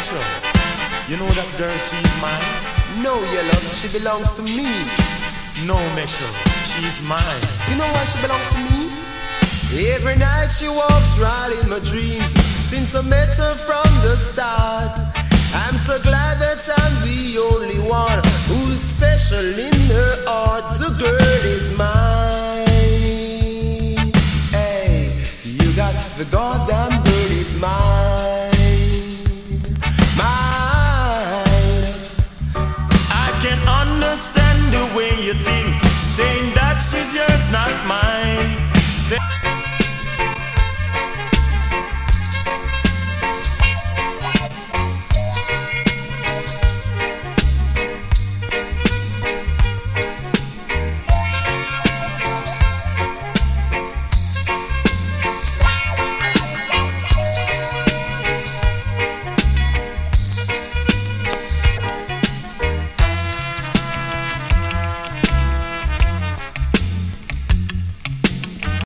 Metro, you know that girl, she's mine? No, yellow, she belongs to me. No, Metro, she's mine. You know why she belongs to me? Every night she walks right in my dreams. Since I met her from the start, I'm so glad that I'm the only one who's special in her heart. The girl is mine. Hey, you got the goddamn girl is mine.